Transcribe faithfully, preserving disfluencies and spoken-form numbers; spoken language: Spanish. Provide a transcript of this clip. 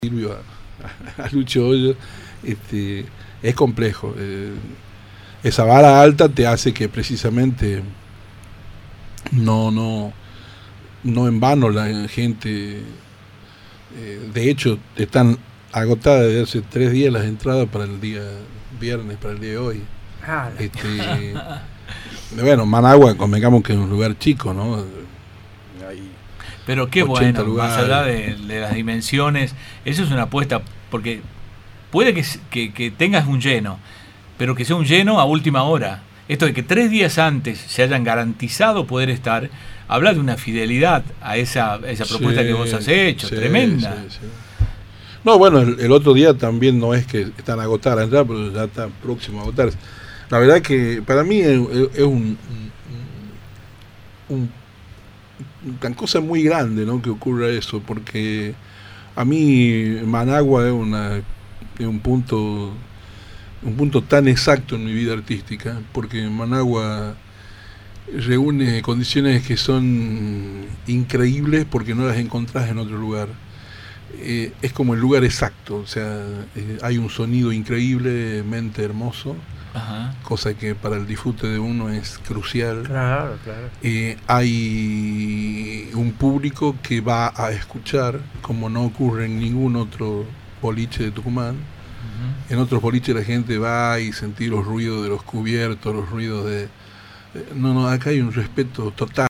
Silvio a, a, a Lucho Hoyo, este, es complejo. Eh, esa vara alta te hace que precisamente no, no, no en vano la gente, eh, de hecho, están agotadas desde hace tres días las entradas para el día viernes, para el día de hoy. Ah, este, bueno, Managua, convengamos que es un lugar chico, ¿no? Hay Pero qué bueno, lugares. más allá de, de las dimensiones, eso es una apuesta, porque puede que, que, que tengas un lleno, pero que sea un lleno a última hora. Esto de que tres días antes se hayan garantizado poder estar, habla de una fidelidad a esa, esa propuesta sí, que vos has hecho, sí, sí, sí, sí. No, bueno, el, el otro día también no es que están agotadas las entradas, pero ya está próximo a agotarse. La verdad que para mí es, es un, un, un una cosa muy grande, ¿no?, que ocurra eso, porque a mí Managua es, una, es un punto un punto tan exacto en mi vida artística, porque Managua reúne condiciones que son increíbles porque no las encontrás en otro lugar. Eh, es como el lugar exacto, o sea, eh, hay un sonido increíblemente hermoso. Ajá. Cosa que para el disfrute de uno es crucial. Claro, claro. Eh, hay un público que va a escuchar, como no ocurre en ningún otro boliche de Tucumán. Uh-huh. En otros boliches la gente va y sentir los ruidos de los cubiertos, los ruidos de... No, no, acá hay un respeto total.